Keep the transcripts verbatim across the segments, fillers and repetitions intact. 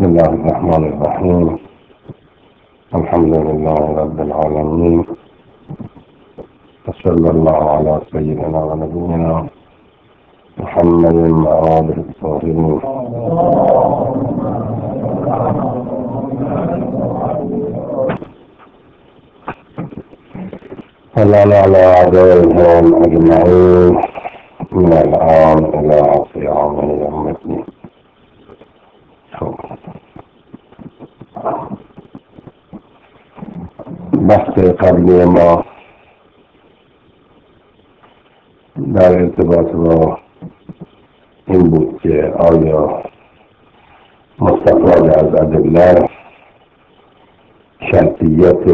الله الرحمن الرحيم. الحمد لله رب العالمين، وصلى الله على سيدنا ونبينا محمد وآله الطاهرين. صلى على أعدائهم أجمعين من الآن إلى قيام يوم الدين. بحث قبلی ما در ارتباط با این بود که آیا مستفاد از ادله شرطیت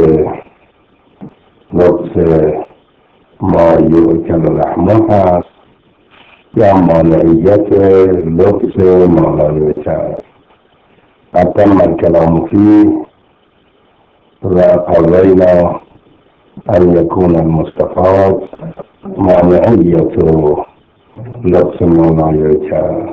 لبس ما یؤکل لحمه هست یا مانعیت لبس ما لا یؤکل. قد تم الكلام فيه وقضينا أن يكون المستفاد مانعية لبس ما لا یؤکل.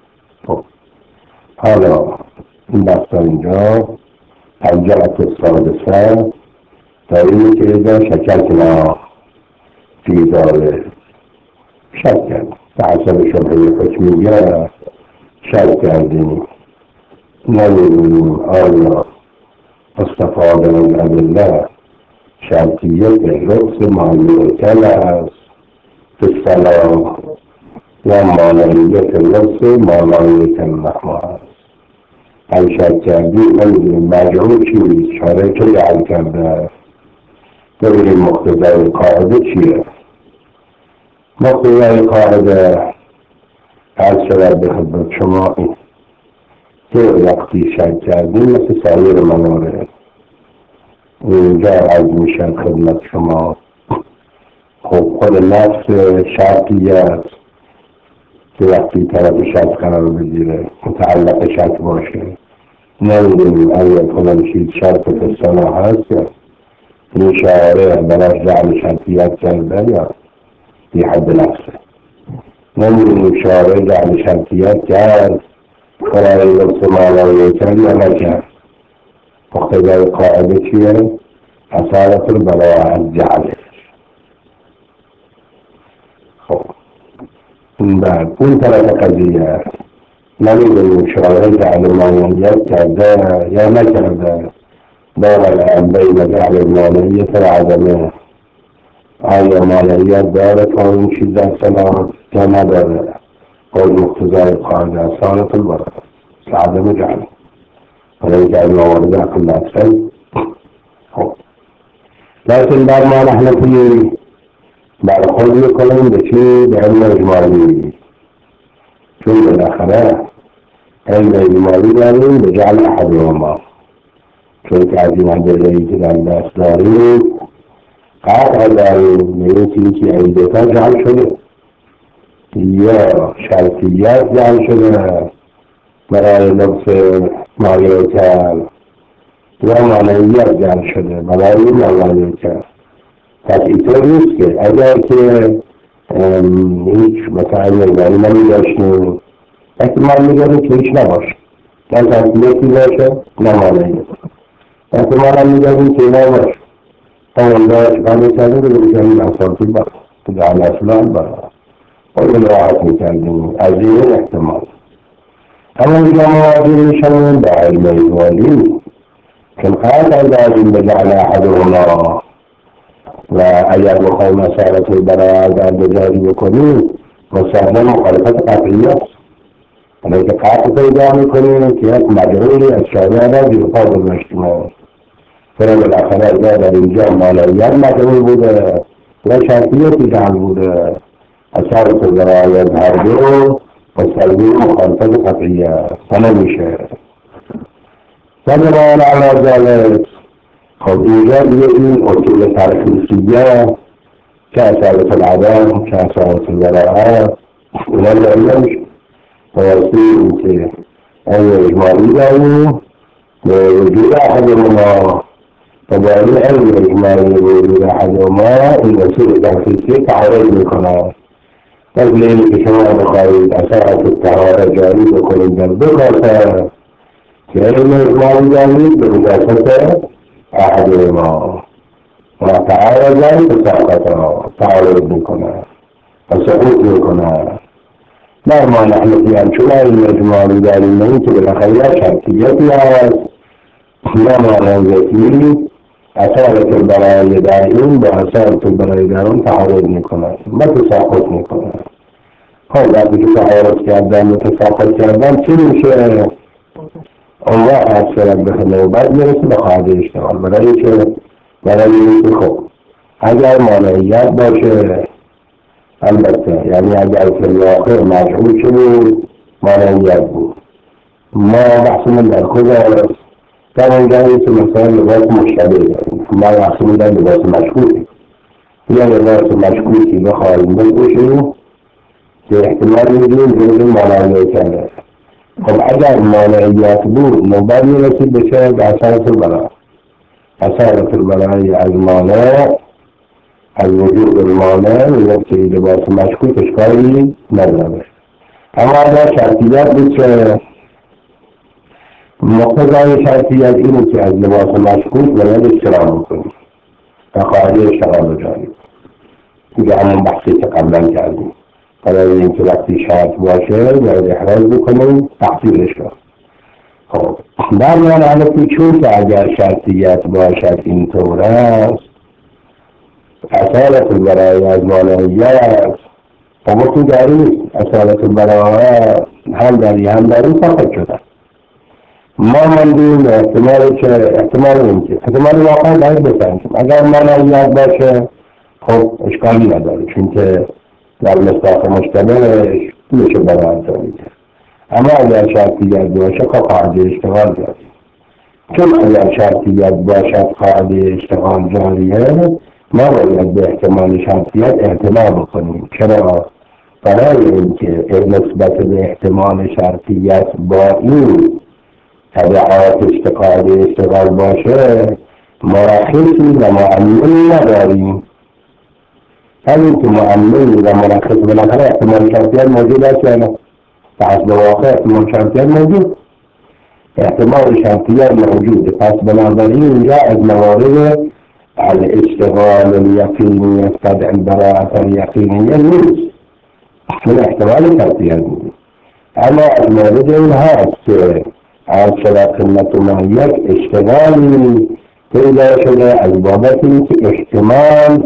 حالا این بحث اینجا الجهة السادسة تا اینی که اذا شککنا فی ذلک، شک کرد به حسب شبهه حکمیه شک کردیم، نمیدونیم آیا استفاده از ادله شرطیت لبس ما یؤکل است فی الصلاة یا مانعیت لبس ما لا یؤکل لحمه است. اگه شک کردیم نمیدونیم مجعول چیست، شارع چه جعل کرده، ببینیم مقتضای قاعده چیه. مقتضای قاعده عرض شود به خدمت شما این که وقتی شک کردیم مثل سایر موارد اینجا عرض میشن خدمت شما. خب خود نفس شرطی است که وقتی طرف شک قرار بگیره متعلق شک باشه، نمیدونیم اگر فلان چیز شرط فستانا هست یا این شعاره براش جعل شرطیت کرده یا بی حد نفسه. نمیدونیم شعاره جعل شرطیت کرد برای لبس ما لا یؤکل یا نکرد. مقتضای قاعده چیه؟ اصالت البراءة از جعله. خب این بعد اون طرف قضیه نمیدونیم شعاره جعل مانعیت کرده یا نکرده، دارن بین جعل المانعیت و عدمه. آیا مانعیت داره تا این چیز در صلاة یا نداره؟ قول مقتضای قاعده اصالت البراءة عدم جعل ولی اینکه این موارد عقل اصل. خب لیکن در ما نحنفی برخورد میکنیم به چی؟ به علم اجمالی، چون بالاخره علم اجمالی داریم به جعل احدهما، چون که از این ادله‌ای که در دست داریم قطع داریم به این چیزی که این دوتا جعل شده، یا شرطیت جعل شده برای لبس ما یؤکل یا مانعیت جعل شده برای ما لا یؤکل. پس اینطور نیست که اگر که هیچ مثلا نگاری نمیداشتیم احتمال میداریم که هیچ نباشه، نه شرطیتی باشه نه مانعیت، احتمال هم میداریم که نباشه. اول داشت قبل کردیم بگیم که این اصالتی باشه که جعل اصلان باشه خودم راحت میکردیم از این احتمال. اما اینجا مواجه میشنیم به علم اجمالی که قطع داریم به جعل احدهما و اگر بخواهیم اصالت البراءة در جاری بکنیم مستقیما مخالفت قطعی است. ولی که قطع پیدا میکنیم که یک مجعولی از شارع را زیر پا گذاشتیم، چرا بالاخره اگر در اینجا مانعیت مجعول بوده یا شرطیتی جعل بوده، اصالت البراءة هر دو مستقیما مخالفت قطعی است و نمیشه. و بنابراین علی ذلک خب اینجا دیگه این اصول ترخیصیه که اصالت العدم که اصالت البراءة اونا جاری نمیشه. واسه این که این اجمالی داریم به وجود احدهما و با این علم اجمالی به وجود احدهما این اصول ترخیصیه تعارض میکنه. مثل اینی که شما بخواهید اصالت الطهارة جاری بکنید در دو کاسه فعل إجمال جانب بإضافة أحدهما وتعارضا تساقطا تعارض میکنه و سقوط میکنه. در ما نحن في أنشطة الإجمال داریم این که بالاخره شرطیتی هست نه معنویتی اثارت البرای داریم با اثارت البرای داریم تعارض میکنه و تساقط میکنه. خب وقتی که تعارض کردن و تساقط کردن چی میشه؟ اون وقت از فرق به نوبت میرسه به قاعده اشتغال برای که برای اینکه خب اگر مانعیت باشه البته یعنی اگر فی الواقع مجهول شده مانعیت بود ما بحثمون در کجا در اونجایی که مثلا لباس مشتبه داریم ما بحثمون در لباس مشکوکی یا لباس مشکوکی بخواهیم بپوشیم که احتمال میدیم جزء مانعیت کرده. خب اگر مانعیت بود نوبت میرسید بشه به اثارت البرای اثارت البرای از مانع از وجود المانع میگفت که لباس مشکوک اشکالی نداره. اما اگر شرطیت بود که مقتضای شرطیت اینه که از لباس مشکوک باید اشتغال بکنیم و قاعده اشتغال رو جاریم دیگه همون بحثی که قبلا کردیم برای اینکه وقتی شرط باشه باید احراز بکنیم تحصیلش رو. خب در میان حالتی چون که اگر شرطیت باشد اینطور است اصالت البرای از مانعیت خب تو داری اصالت البرای هم داری هم داری ساخت شدن ما مندیم احتمال که احتمال این که احتمال واقعا باید بسنجیم اگر مانعیت باشه خب اشکالی نداره چون که در مصداق مشتبهش میشه برای داری. اما اگر شرطیت باشه که قاعده اشتغال جاری چون اگر شرطیت باشد قاعده اشتغال جاریه ما باید به احتمال شرطیت اعتنا بکنیم. چرا؟ برای اینکه نسبت به احتمال شرطیت با این تبعات قاعده اشتغال باشه مرخصی و معلمی نداریم. همین که معلمی و مرخص بالاخره احتمال شرطیت موجود است یا نه؟ پس به واقع احتمال شرطیت موجود احتمال شرطیت موجود پس بنابراین اینجا از موارد الاشتغال اليقيني يستدعي البراءة اليقينية نیست من احتمال شرطیت نیست. اما از مورد این هست که از شبه قیمت ما یک اشتغالی پیدا شده از بابت اینکه احتمال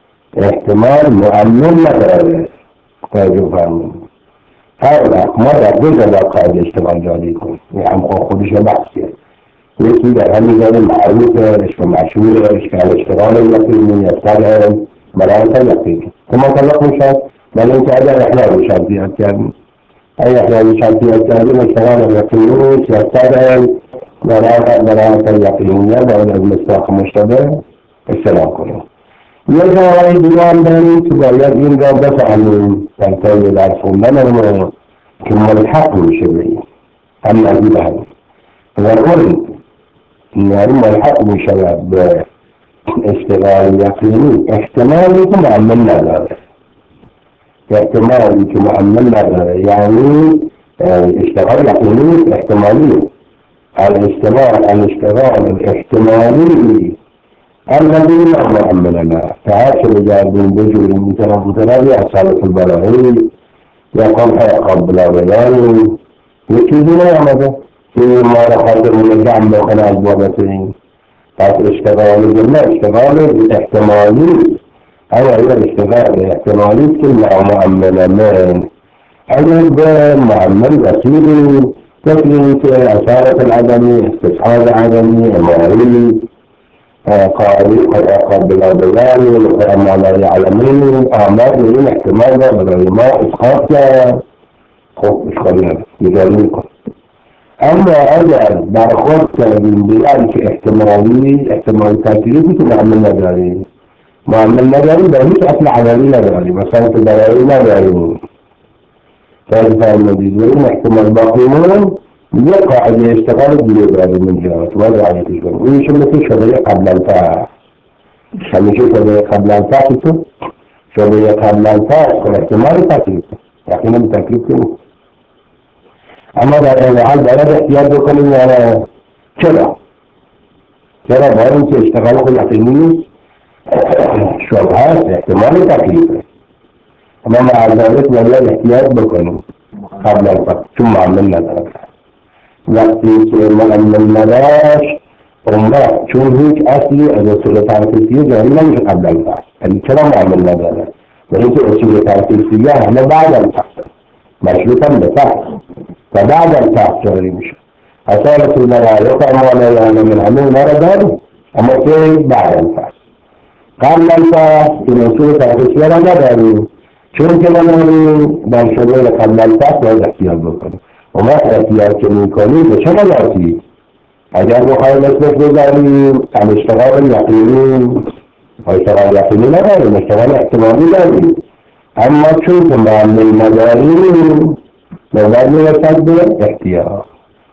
احتمال معلم نداره. توجه فرمایید هر وقت ما در دو جدا قاعده اشتغال جاری کنیم هم خودش بحثیه یکی در همین جای معروفش و مشهورش که الاشتغال یقینی یستدعی براءة یقینی که مطلق میشد ولی اینکه اگر احلال شرطیت کردیم اگر احلال شرطیت کردیم اشتغال یقینی یستدعی براءة یقینیه باید از مصداق مشتبه استفاده کنیم. یه جاهای دیگه هم داریم که باید این را بفهمیم در طور درس خوندن که ملحق میشه به این هم نزید هم و اون یعنی ملحق میشود به اشتغال یقینی احتمالی که معمل نداره احتمالی که معمل نداره یعنی اشتغال یقینی احتمالی الاشتغال الاشتغال الاحتمالی الذي لا معمل له فهذا بجانب بجور متنبتنا بأصالة البلاغي يقوم قبل بيان يكيدنا يعمده في ما رخص من الدعم بقنا أجوابتين فاشتغال جمع اشتغال احتمالي أو هي اشتغال احتمالي كل معمل من أجل معمل بسيط تكليك أصالة العدمي استصحاب العدمي المعري قائلين قبل بيان وما لا يعلمون أعمال من احتمال بدل ما إسقاط خب إشكالنا يجاليكم. أما أجل برخوض كابين بيان احتمالي احتمال تكليفي كمعمل نجاري معمل نجاري بأنيش أصل عملي نجاري مثلا تدرعي نجاري فهذا المديدين احتمال باقيمون يقع يشتغل بيبرد من جهات وضع يتجون ويشم في شبيه قبل الفاء خليشو شبيه قبل الفاء كتو شبيه قبل الفاء كل احتمال تكليف يقينا بتكليف كنو اما در این حال باید احتیاط بکنیم یا نه؟ چرا؟ چرا با اینکه اشتغال خود یقینی نیست شبه هست، احتمال تکلیفه، اما مع ذلك باید احتیاط بکنیم قبل از وقت، چون معامل ندارد. وقتی که معامل نداشت عمره، چون هیچ اصلی از اصول ترخیصیه جاری نمیشه قبل از وقت، یعنی چرا معامل نداره؟ و اینکه اصول ترخیصیه همه بعد از وقت مشروط هم به فقط و بعد از وقت جاری میشه. اصالت المرایق امانه یعنی من همه اونا را داریم، اما که بعد از وقت. قبل از وقت این اصول ترخیصیه را نداریم، چون که نداریم در شمول قبل از وقت باید احتیاط بکنیم. و ما احتیاط که میکنیم به چه ملاتی؟ اگر بخواهیم نسبت بذاریم اشتغال یقینی اشتغال یقینی نداریم، اشتغال احتمالی داریم، اما چون که معامل نداریم نظر میرسد به احتیاط.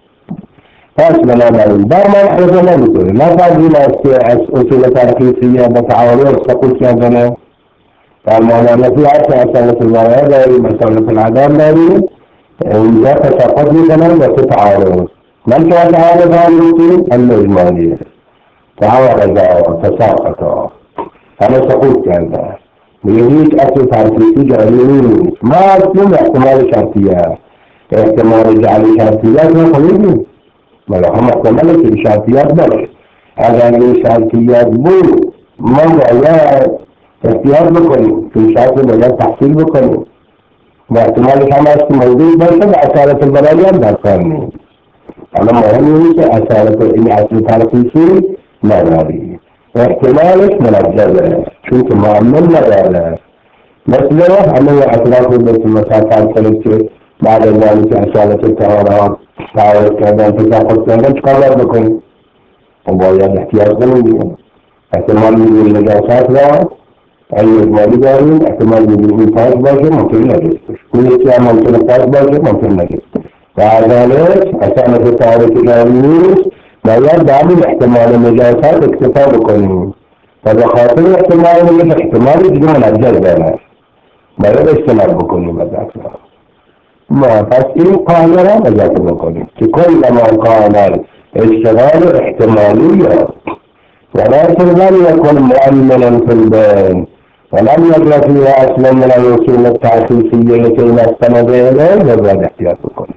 پس بنابراین در ملحظه نمیتونه نفردیم است که از اصول ترخیصیه به تعارض سقوط کردنه. در معاملاتی هست که اصالت المرأة داریم، اصالت العدم داریم، اینجا تساقط میکنن با تو تعارض. من که تعارض هم میکنیم هم اجمالیه تعارض تساقط همه سقوط کرده میگه هیچ اصل ترخیصی جاری نیست. ما اصلا احتمال شرطیه احتمال جعل شرطیت رو خلیدیم ولی هم احتمال که شرطیت باشه. اگر این شرطیت بود ما باید احتیاط بکنیم که شرط باید تحصیل بکنیم و احتمالش هم هست که موجود باشه و اصالت البرایی هم در کار نیست. اما مهم اینه که اصالت این اصل ترخیصی نداری، احتمالش منجزه چون که معامل نداره. مثل همه اطراف رو بسیم مثلا فرد کنید که بعد از آنی که اصالت التهارات تعارض کردن تساقط کردن چکار باید بکنیم؟ و باید احتیاط کنیم. احتمال میدونی نجاست را این اجمالی داریم، احتمال میدونی این پاس باشه ممکن نجاست باشه، این یکی هم ممکن پاس باشه ممکن نجاست و ازالت اصالت تعارض جاری نیست. باید به همین احتمال نجاست اکتفا بکنیم و به خاطر احتمال میگه احتمال دیگه منجز داره باید اجتناب بکنیم از اصلا. ما پس این قاعده را اضافه بکنیم که کل ما کان اشتغال احتمالی ولكن لم يكن مؤمنا في البين ولم يدرك فيها اصلا من الاصول التعسيسيه لكي نستند اليه فبعد احتياط بکنیم.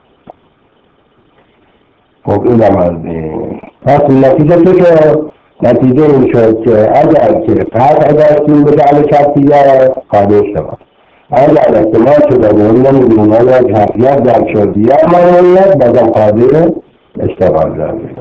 خب این نمازی پس نتیجه که نتیجه این شد که اگر که قطع داشتیم به جعل شرطیه قاعده اشتغال، اگر احتمال شده بود نمیدونیم آیا حقیقت در شد یا معنیت بازم قاعده اشتغال داریم.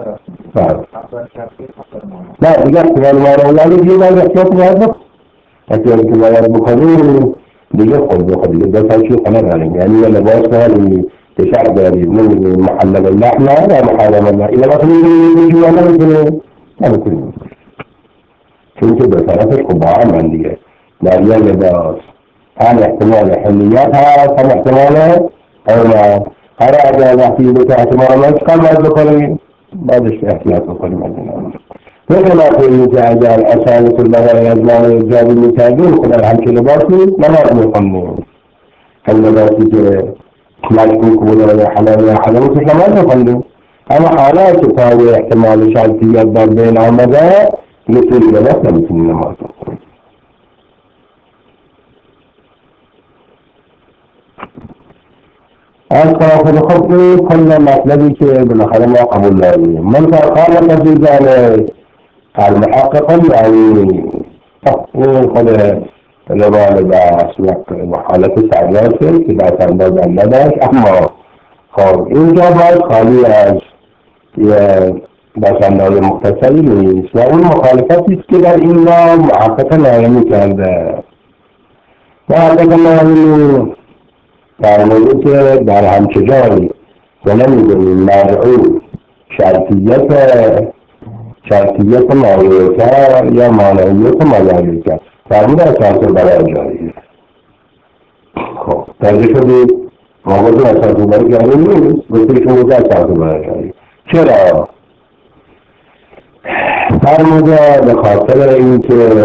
نه دیگه احتمال معنیت دیگه باید احتیاط باید بکنیم، احتیاط که باید بکنیم دیگه خود بخود دیگه دو تاشی خانه داریم، یعنی یه لباس داریم تشعر داریم نمیدونیم محلم اللحم نه محلم اللحم این لباس میدونیم میجوی یا نمیدونیم نمیدونیم چون که دو طرفش خب با هم من دیگه در یه لباس هم احتمال حلیت هست هم احتمال حرمت. هر اگر وقتی به که احتمال ما چکار باید بکنیم بعدش احتیاط بکنیم از این آن بخلاف این که اگر اصالت البرای از ما جاری میکردیم خدا همچه لباسی نماز میخوندیم هم لباسی که مشکوک بوده و حلال و حلال که نماز میخوندیم. اما حالا که تاوی احتمال شرطیت در بین آمده مثل لباس نمیتونیم نماز بخونیم. از طرف خود کل مطلبی که بالاخره ما قبول داریم من فرقان تجیزانه المحقق العینی این خود روال بحث و حالت سریاسه که در انداز اندازش. اما خب اینجا باید خالی از یه در انداز مختصری نیست و اون مخالفتی است که در این نام محقق نایمی کرده. محقق نایمی در مورد که در همچه جایی که نمیدونیم مرعو شرطیت شرطیت مایعیت یا مانعیت مایعیت فرمود اساس برای جاییه. خب درجه شدید موضوع اساس برای جایی نیست بسیار موضوع اساس برای جایی. چرا؟ فرموده به خاطر این که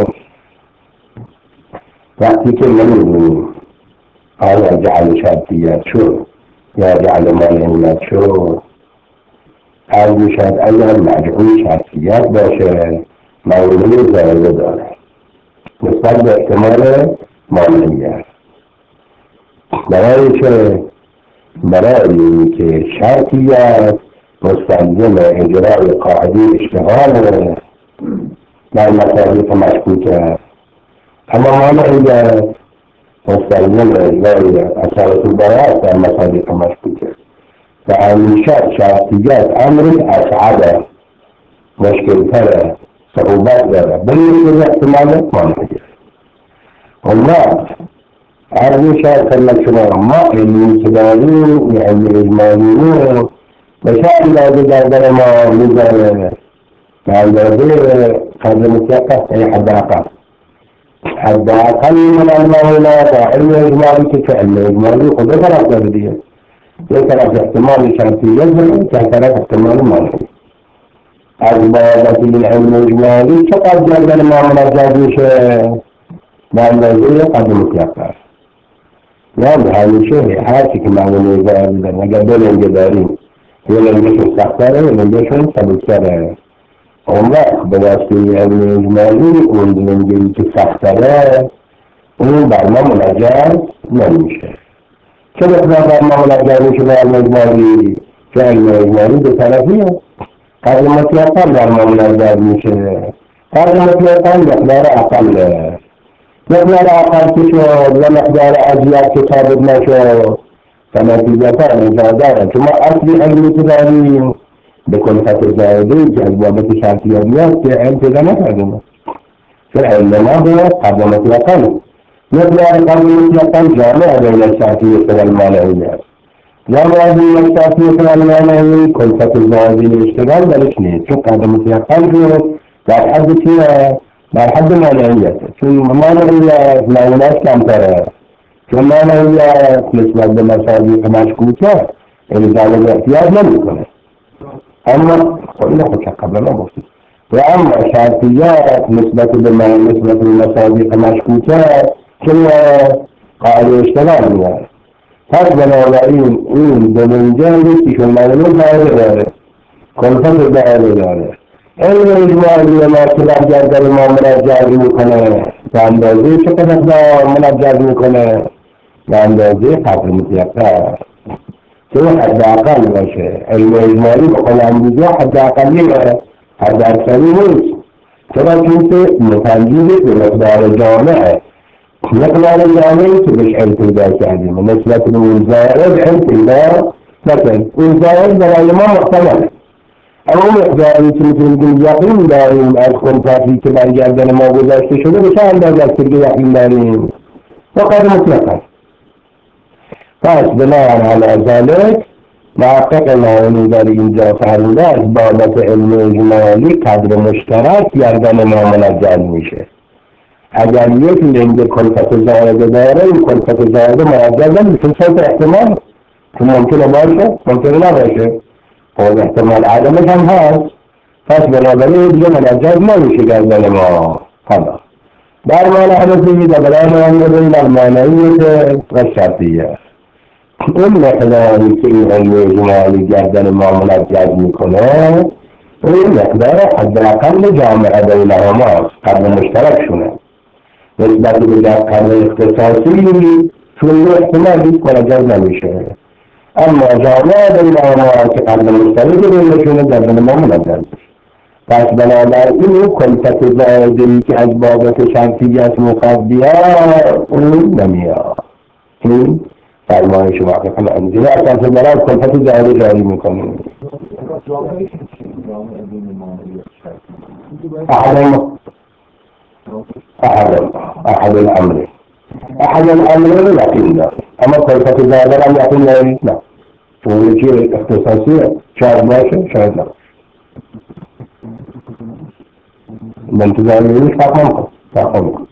وقتی که نمیدونیم آیا جعل شرطیت شد یا جعل مانعیت شد هر میشد اگر مجموع شخصیت باشه معنی زائده داره نسبت به احتمال مانعیت. برای چه؟ برای اینکه شرطیت مستلزم اجرای قاعده اشتغال در مصادیق مشکوکه، اما مانعیت مستلزم اجرای اصالت البراءة در مصادیق مشکوکه و همیشه شرطیت امر اصعب مشکلتره صعوبت داره بلکه احتمال مانعیت. اون وقت عرضی شاید خدمت شما ما علمی که داریم علمی اجمالی رو به چه اندازه در در ما میذاره به اندازه قدر مطلقه ای حد اقل حد اقل من المعلومه با علم اجمالی که چه علم اجمالی خود طرف داره دیگه یک طرف احتمال شرطیت داره که طرف احتمال مانعی. از بابت این علم اجمالی چقدر گردن ما منجز میشه به اندازه قدر مطلقه. یعنی همیشه هرچی که معلومه ظاهر دارن اگر دو لنگه داریم یه لنگهشون سختره یه لنگهشون سبکتره، اون وقت به واسطه علم اجمالی اون لنگهی که سختره اون بر ما منجز نمیشه. چه مقدار بر ما منجز میشه به علم اجمالی؟ که علم اجمالی به طرفیه قدر مطلقا بر ما منجز میشه. قدر مطلقا مقدار اقله مقدار اقل که شد و مقدار اجیت که ثابت نشد و نتیجتا اجازه چون ما اصلی علمی که داریم به کلفت زائدهی که از بابت شرطیابیات که علم پیدا نکردیم چون علم ما به قدر مطلقا مقدار قدر مطلقا جامعه بین شرطیت و المانعیت جامعه بین شرطیت و المانعیت کلفت زائده اشتغال درش نیست چون قدر مطلقا شد در حد چیه؟ در حد مانعیت چون مانعیت معنیش کمتره چون مانعیت نسبت به مصادیق مشکوکه الزام احتیاج نمی کنه اما خیلی خود که قبل نباشید و اما شرطیت نسبت به نسبت به مصادیق مشکوکه که قاعده اشتغال میاره. پس بنابراین این به منجلی که شون معلوم داره داره کلفت داره داره علم اجمالی ما که در گردن ما منجز میکنه به اندازه چه قدر منجز میکنه به اندازه قدر مطلقه که حد اقل باشه. علم اجمالی به قول دیگه حد اقلیه حد اکثری نیست چرا که متنجیز به مقدار جامعه مقدار جامعه که بهش علم پیدا کردیم نسبت به اون زائد علم پیدا نکن اون زائد برای ما محتمله اما مقداری که میتونیم بگیم یقین داریم از کلفتی که بر گردن ما گذاشته شده به چه اندازه است که یقین داریم و قدر مطلقه. پس بناهن علی ذلک محقق نایمی در اینجا فرموده از بابت علم اجمالی قدر مشترک گردن ما منجز میشه. اگر یک لنگ کلفت زائده داره این کلفت زائده منجز نمیشه صرف احتمال که ممکنه باشه ممکنه نباشه خود احتمال عدمش هم هست. پس بنابراین دیگه منجز نمیشه گردن ما. حالا در معنی حدثی در برای آنگذاری در معنیت و شرطیه این مقداری که این علم اجمالی گردن ما منجز میکنه این مقدار حداقل جامعه بینهما قدر مشترک شونه نسبت به قدر اختصاصی چون احتمال هیچ منجز نمیشه اما جامعه بینهما که قدر مشترک بینشونه گردن ما منجز پس بنابراین کلفت زائده‌ای که از بابت شرطیت مقدیه اون نمیاد. این فرمایش محقق انجیل اصلا برای کلفت زائده جاری میکنیم. احد احد احد الامر احد الامر یقین داره اما کلفت زائده هم یقین دارید نه چون یکی اختصاصیه شاید باشه شاید نه منتظر می‌بینیش فرق نمی‌کنه فرق نمی‌کنه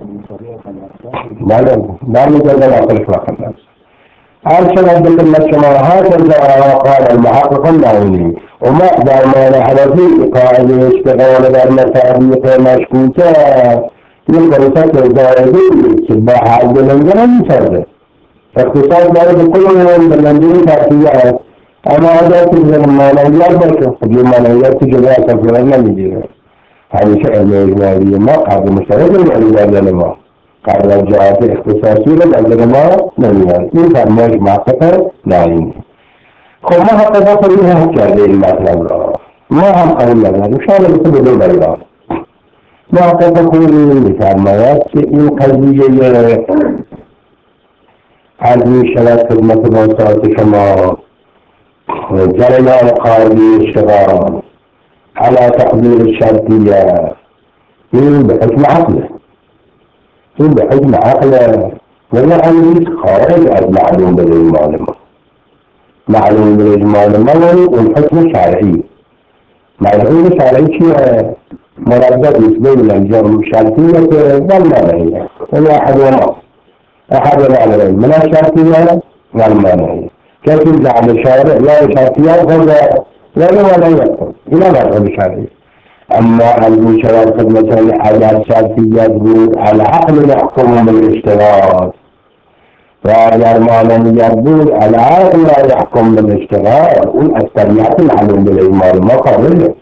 بله بله جلدن آخرش فرق نمی‌کنه. هر چقدر به خدمت شما هست انجا قال المحقق النایمی و ما در معنی حدثی قاعده اشتغال در مصادیق مشکوکه یک کلفت زائده‌ای که با هر دو لنگه نمی‌سازه اختصاص داره به کل بلندین شرطیه، اما اگر که بزن معنویات باشه خب یه معنویات که جلوی اساس فرد نمیگیره. همیشه علم اجمالی ما قدر مشترک علم ما قدر جهات اختصاصی رو نظر ما نمیاد. این فرمایش محقق نایینی. خب ما حقیقت رو این حق کرده این مطلب را ما هم قبول نداریم. شاید بسه به دو بیان ما حقیقت کنیم میفرماید که این قضیه عرض می شود خدمت بانسات شما جریان قاضی اشتغال على تقدیر الشرطیه این به حکم عقله این به حکم عقله ولی نیست خارج از معلوم به اجمال ما. معلوم به اجمال ما اون حکم شرعی. معلوم شرعی چیه؟ مردد بین الجرم شرطیت والمانعیه. این احد ما احد العلمين من الشرطیه والمانعیه. کسی جعل شارع یا شرطیه خود ولی مانعیت خود اینا معلوم شرعی. اما المشارات خدمتان اگر شرطیت بود العقل يحكم بالاشتغال و اگر مانعیت بود العقل لا يحكم بالاشتغال. اون از طبیعت معلوم بالاجمال ما قابله.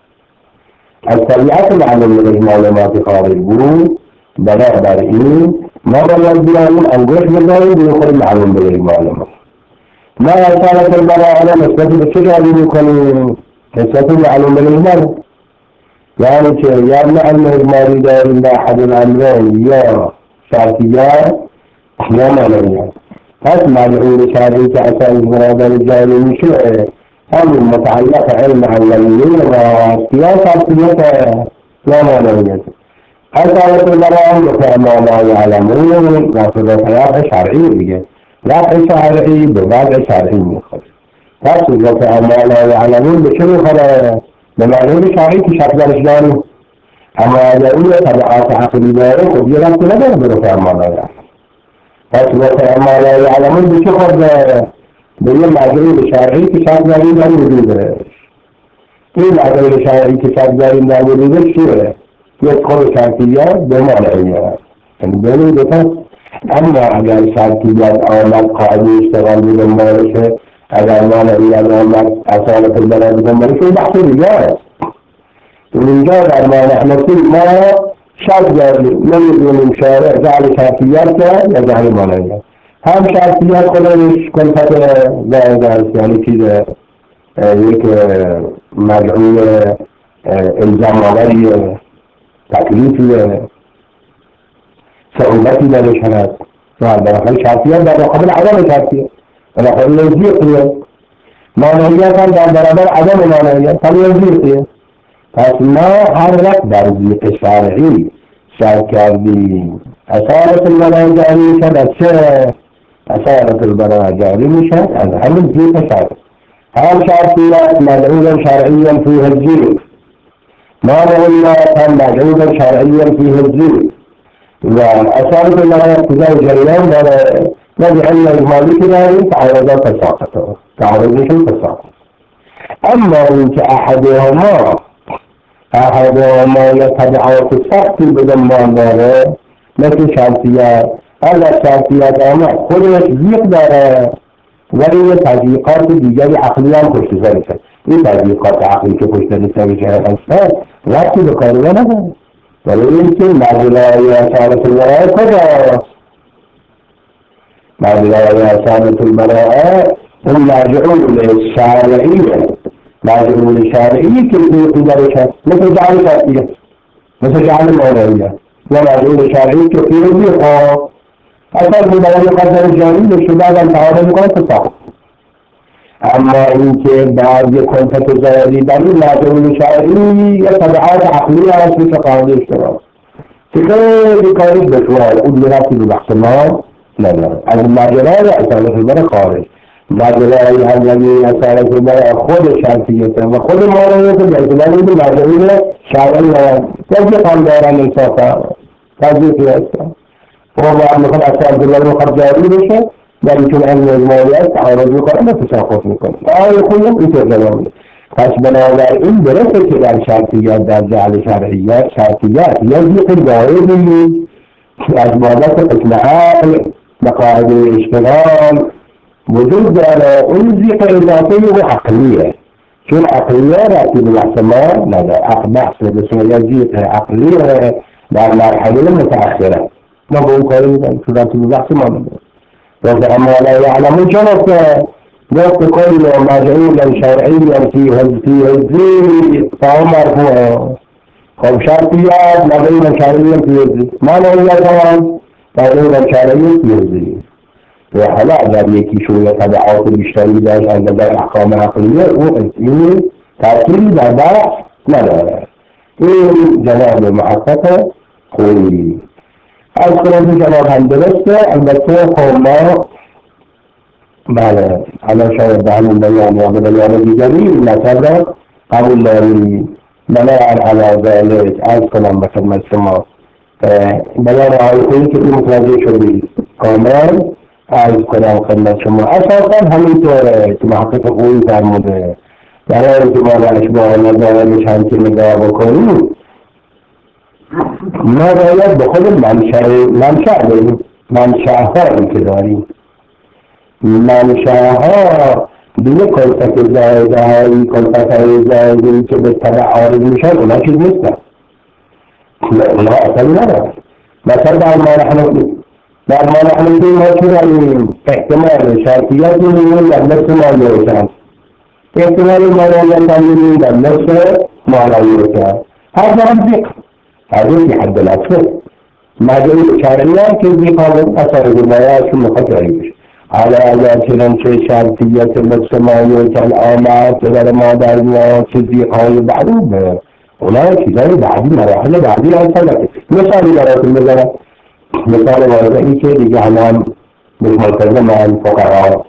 از طبیعت معلوم بالاجمال ما که خارج بود بنابراین ما باید بیاییم انگوش بزنیم به خود معلوم بالاجمال ما. ما اصالت البراءه نسبت به چه جایی میکنیم؟ نسبت معلوم بالاجمال یعنی که یا علم اجمالی داریم به احد الامرین یا شرطیت یا مانعیت. پس مدعون شرعی که اصلا برادر جاری میشه همین متعلق علم اولیه و یا شرطیت یا مانعیت. اصالت البراءه به ما لا یعلمون ناصبت رفع شرعی دیگه. رفع شرعی به وضع شرعی میخواد. پس رفع ما لا یعلمون به چه میخواد؟ به معنی شرعی که شرط درش داریم. اما اگر این طبعات عقلی داره خب یه رفت نداره به رفع ما لا یعلمون. پس رفع ما لا یعلمون به چه خود؟ به یه مجرور شرعی که شرط داریم در وجودش. این مجرور شرعی که شرط داریم در وجودش چیه؟ یک خود شرطیت به مانعیت. یعنی بینید دوتا. اما اگر شرطیت آمد قاعده اشتغال بودن بارشه اگر مانعیت آمد اصالت البراءه بودن بارشه این بحث دیگه است. اینجا در مانحنفی ما شرط داریم نمیدونیم شارع جعل شرطیت کرد یا جعل مانعیت. هم شرطیت خودش کنفت زائد است یعنی چیز یک مدعوی الزام آوری تکلیفی صعوبتی درش هست و در داخل شرطیت در مقابل عدم شرطیت و در داخل لزیقیه. مانعیت هم در برابر عدم مانعیت هم لزیقیه. پس ما هر وقت در ضیق شرعی شرط کردیم اصالت البراءه جاری میشد از چه؟ اصالت البراءه جاری میشد از همین ضیق شرعی. هم شرطیت مدعو شرعیا فیه الضیق مانعیت هم مدعو شرعیا فیه الضیق و اصالت البراءه اقتضای جریان داره نبی علم اجمالی که داریم تعارضات تساقطه تعارضشون تساقط. اما این که احدهما احدهما یا طبعات سختی به دنبال داره مثل شرطیت اگر شرطیت آمد خودش ضیق داره ولی یه تضییقات دیگری عقلی هم پشت سرش هست. این تضییقات عقلی که پشت سرش هست وقتی به کاری نداره. ولی این که مجلای اصالت البراءه کجاست؟ مجلای اصالت البراءه اون مرجعون شرعیه مرجعون شرعی که ضیقی درش هست مثل جعل شرطیه مثل جعل مانعیه یا مرجعون شرعی که فیه ضیق اصلا برای قدر جاری بشه بعدم تعارض میکنه تساقط. اما این که بعد یک کنفت زیادی در این مرجعون شرعی یا طبعات عقلی هست مثل قاعده اشتغال که خیلی کاریش دشوار اون درستی به بحث ما نداره. از مجرای اصالت البراءه خارج مجرای اولی اصالت البراءه خود شرطیته و خود مانعیته به اعتبار این مرجعون شرعی هست یکی هم دارن انصافا تضییقی هستن و ما میخواد اصالت البراءه میخواد جاری بشه در اینکه علم اجمالی هست تعارض میکنه و تساقط میکنه آقای خودم اینطور جواب. پس بنابراین درسته که در شرطیت در جعل شرعیت شرطیت یا ضیق واحدی از بابت حکم عقل بقاعده اشتغال وجود داره اون ضيق اضافی و عقلیه چون عقلیه رأتی بالاحتمال نداره بحث بسیار ضیق عقلیه در مرحله متأخره ما به اون کاری میدن تو رأتی بحث ما نداره وقت اما لا يعلمون جرس وقت كل مجعول شرعيا في في الزي فهو مرفوع خب شرطيات مجعول شرعيا في الزي ما نقول طبعا مجعول شرعيا في الزي وحلا اگر یکی شویه تبعات بیشتری داشت از نظر احکام عقلیه او این تأثیری در بحث نداره این جناب محقق خویی از کنم جناب هم درسته البته خب ما بله الان شاید به همون بیان یا به بیان دیگری مطلب را قبول داریم بله علی ذلک عرض کنم به خدمت شما بیان آقای خویی که این متوجه شدید کامل عرض کنم خدمت شما اساسا همینطوره که محقق خویی فرموده برای اینکه ما در اشباه نظارش هم که نگاه بکنیم ما باید به خود منشأ منشأ داریم منشأ‌هایی که داریم منشأ‌ها دیگه کلفت زائده هایی کلفت های زائده‌ای که به طبع عارض میشن اونا چیز نیستن اونا اصلا ندارن مثلا در ما نحن در ما نحن ما چی داریم احتمال شرطیات می‌بینیم در نفس مالویتن احتمال مالویت هم می‌بینیم در نفس مالویتن هر هم ذکر هذه في حد الأطفال ما جاء شرعيا كذي قالوا أثر الروايات ثم خطريش على أجل شيء شرطية المجتمعية كالآمات غير ما دارنا كذي قالوا بعضهم هناك كذي بعض مراحل بعض الأنسان مثال برات المزارة مثال واضحي كذي جهنم مش ملتزم مع الفقراء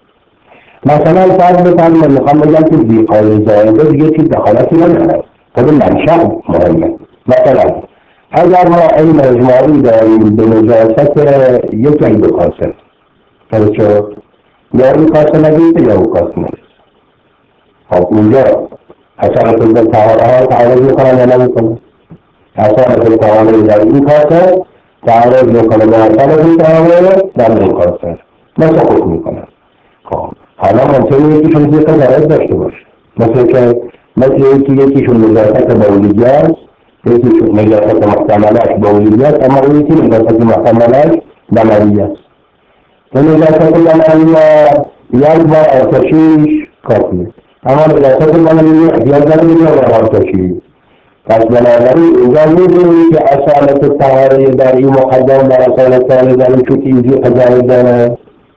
مثلا فرض بتاعنا من محمد كذي قالوا زائدة يجي دخلت لنا هذا المنشأ مهمة مثلا اگر ما علم اجماعی داریم به نجاست یک عیب کاسه توجه یا این کاسه نگیسته یا اون کاسه نگیسته خب اونجا حسنت الطهارة تعرض میکنن یا نمیکنن حسنت الطهارة در این کاسه تعرض میکنن یا حسنت الطهارة در این کاسه مثل خود میکنن خب حالا ممکنه یکیشون زیقه ضرر داشته باشه مثل که مثل یکی یکیشون نجاست بولیگی است یکیشون نجاست محتملش بولیگی است اما اون یکی نجاست محتملش دموی است این نجاست دموی یک بار آتشیش کافیه اما نجاست دموی احتیاج داره میگه بر آتشی پس بنابراین اینجا میدونی که اصالت طهاره در این مقدم بر اصالت طهاره در این چوتیزی قضایی داره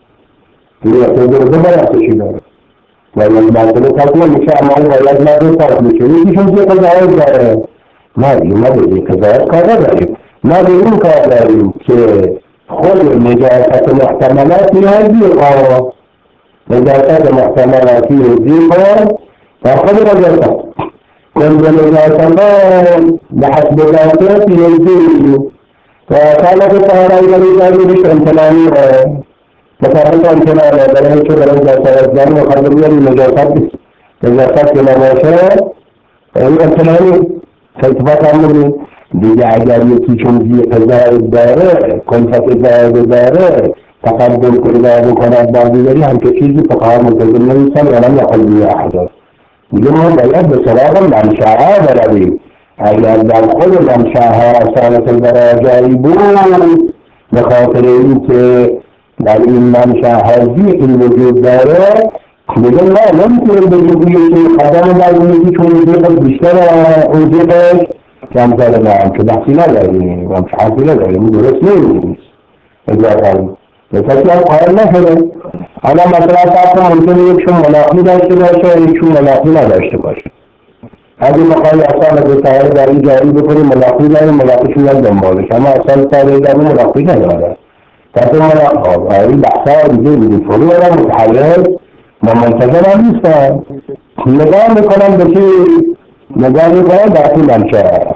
نیازه درده بر آتشی داره و یک مسئله تطمیم میشه اما اون باید مدر پاک میشه یکیشون زی قضایی داره ما این ما به زی قضایی کار داریم ما به این کار داریم که خود نجاست محتملات نیازی آه نجاست محتملاتی زی کار و خود نجاست كل نجاستان بحسب ذاتيات يزيد وكانت الطهارة إذا بش امتناني مثلا امتناني بلهي شو بلهي جاسة الزاني وخلقيا النجاسات نجاسات كما باشا امتناني فاتفاق عمري دیگه اگر یکی چون زیق زائد داره کلفت زائد داره تقدم کنه بکند با دیگری هم که چیزی فقها منتظم نمیستن یا نم یقل بیا احداث دیگه ما باید به سراغ منشأها برویم اگر در خود منشأها اصالت البراجعی بود به خاطر این که در این منشأها ذیقی وجود داره دیگه ما نمیتونیم بگیم که قدم در اونی که چون ذیق بیشتر اون ذیقش کمتر دارم که بحثی نداریم و حرفی نداریم درست نیست اجازه کسی هم قائل نشده حالا مثلا فرق ممکنه یکشون ملاقی داشته باشه یکشون ملاقی نداشته باشه اگه بخوایی اصلا به طهاره در این جاری بکنیم ملاقی داریم ملاقیشون یک دنبالش اما اصلا طهاره در این ملاقی نداره کسی ملاقی این بحثا دیگه بودیم فرو دارم متحرک و منتظر هم نیستن نگاه میکنم به چی نگاه میکنم در این منشه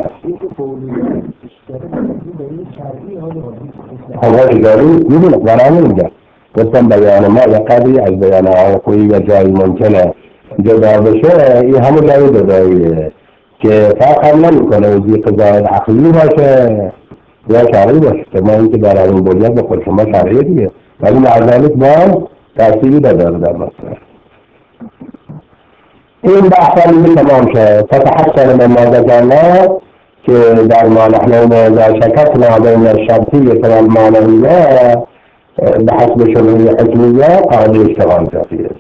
حضرت داری میدونه برای میگه گفتم بیان ما یا قدری از بیان آقایی و جایی ممکنه جدا بشه این همه جایی جداییه که فرق هم نمی کنه وزی قضایت عقلی باشه یا شرعی باشه، ما اینکه در این بنیاد به خود شما شرعیه دیگه، ولی مع ذلک باز تأثیری نداره در مسئله. این بحث دیگه تمام شد. فتحسن من ما ذکرنا که در ما نحن اذا شککنا بین الشرطیة والمعنویة بحسب شبهه حکمیه قاعده اشتغال کافیه.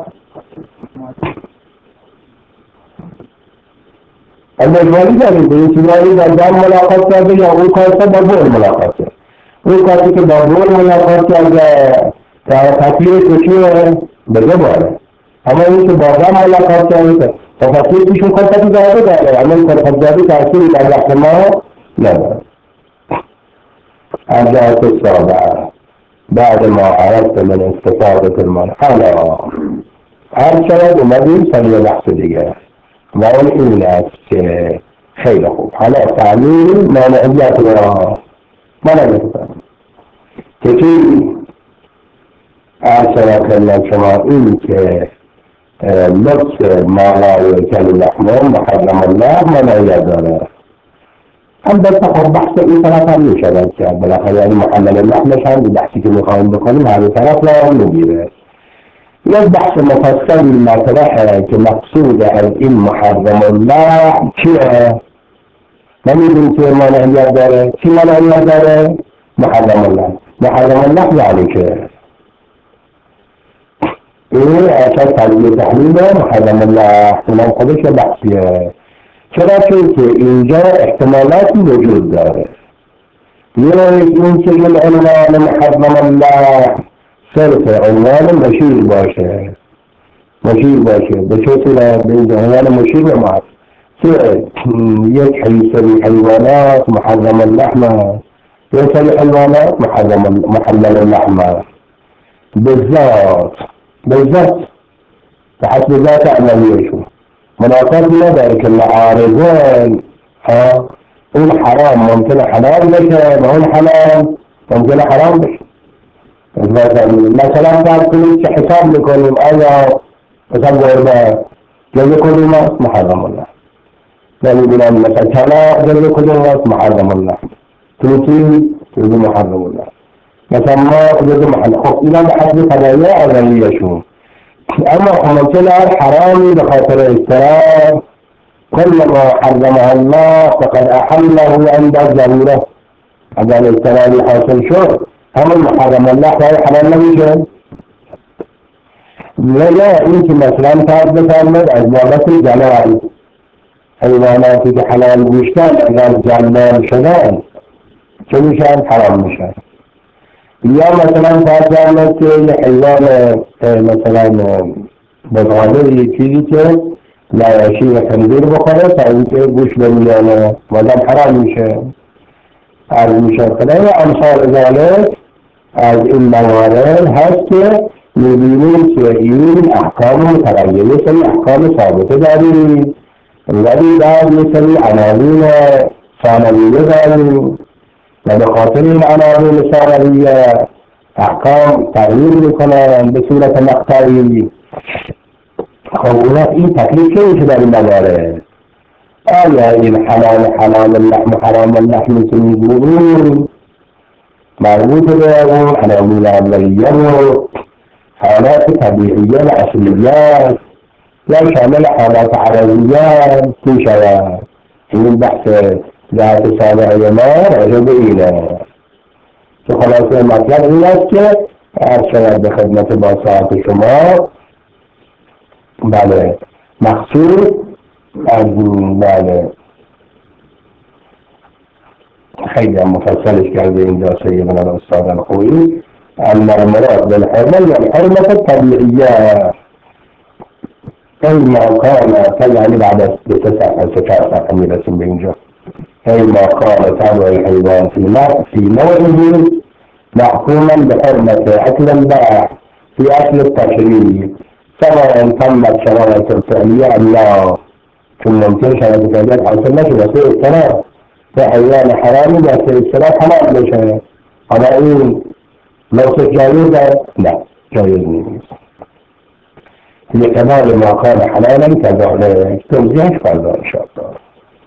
المجموعی دارید این چیزایی در جمع ملاقات کرده یا اون کاسه با بول ملاقات کرده. اون کاسی که با بول ملاقات کرده تطبیق کشیه بده باره، اما این که با جمع ملاقات کرده تطبیق پیشون کاستی داره داره، اما این کاستی تأثیری در وقت ما نداره. الجهة السابعة بعد ما عرفت من استفادة المال حالا هر شاید اومدیم سریع بحث دیگه و اون این است که خیلی خوب حالا تعمیل مانعیت را مانعیت که چی عرض را کردن شما این که لبس مالای کل لحمه محرم الله مانعیت داره. البته خب بحث این طرف هم میشود که بالاخره یعنی محلل اللحمش هم بحثی که میخوایم بکنیم هر طرف را میگیره. یک بحث مفصل مطرحه که مقصود از این محرم الله چیه؟ نمیدونی که مانعیت داره؟ چی مانعیت داره؟ محرم الله. محرم الله یعنی که این اصلا تجزیه تحلیل محرم الله اونم خودش بحثیه. چرا که اینجا احتمالاتی وجود داره. یه این که این عنوان محرم الله صرف عنوان مشیر باشه مشیر باشه به چه صورت؟ به عنوان مشیر ما که یک سری حیوانات محرم اللحمه، یک سری حیوانات محرم محلل اللحمه بالذات بالذات به حسب ذات عملیشون مناسب نداره که معارضه اون حرام ممکنه حلال بشه و اون حلال ممکنه حرام بشه. مثلا در کنید که حساب میکنیم آیا مثلا گربه جزء کدوم است؟ محرم الله. نمیدونم مثلا طلاق جزء کدوم است؟ محرم الله. طوطی جزء محرم الله. مثلا ما جزء محرم. خب اینا به حسب تبایع اولیه‌شون. اما ممکنه حرامی به خاطر اضطرار كل ما حرمه الله فقد احله عند الضروره. اگر اضطراری حاصل شد همون محرم الله باید حلال نمیشه. یا این که مثلا فرض بفرمایید از بابت جلال حیواناتی که حلال گوشتن اگر جلال شدن چه میشن؟ حرام میشن. یا مثلا فرض بفرمایید که یه حیوان مثلا بزغاله یه چیزی که لایشی و خنزیر بخوره تا اینکه گوش بمیانه مادم حرام میشه. از میشه کنه و امثال ذالک از این موارد هست که میبینیم که این احکام متغیره، یه سری احکام ثابته داریم ولی بعد یه سری عناوین ثانویه داریم و به خاطر این عناوین ثانویه احکام تغییر میکنن به صورت مقطعی. خب اونا این تکلیف چه میشه در این موارد؟ آیا این حلال حلال اللحم حرام اللحم که میگوییم مربوط به اون عناوین اولیه و حالات طبیعیه و اصلیه یا شامل حالات عرضیه می شود؟ این بحث ذات سابعه ما راجع به اینه که خلاصه مطلب این است که عرض شود به خدمت با ساعت شما. بله مقصود از بله خیلی هم مفصلش کرده اینجا سیدنا الاستاد الخویی اما المراد بالحرمه والحرمه الطبيعيه اي ما كان يعني بعد تسع صفات صفحه میرسیم به اینجا. اي ما كان تابع الحيوان في في نوعه محكوما بحرمه اكل الباع في اكل التشريع سواء تمت شرائط الفعليه ام لا. ثم ممكن شرائط الفعليه حاصل نشي وسيء الصلاه فحيوان حرامي وسيء الصلاه حلال بشه. هذا ايه لو جائزة؟ لا جائز نيس لكمال ما كان حلالا كذلك توزيعش فرضا إن شاء الله.